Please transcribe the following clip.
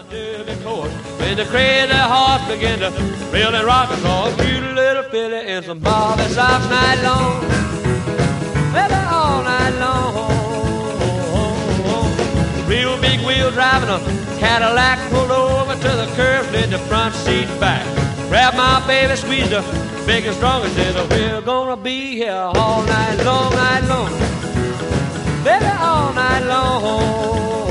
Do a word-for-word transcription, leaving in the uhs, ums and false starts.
Derby course, when the crazy horse began to reel and rock across, cute little filly in some bobby socks night long, baby, all night long. The real big wheel driving a Cadillac pulled over to the curb, slid the front seat back, grabbed my baby, squeezed her big and strong, and said, we're gonna be here all night long, night long, baby, all night long.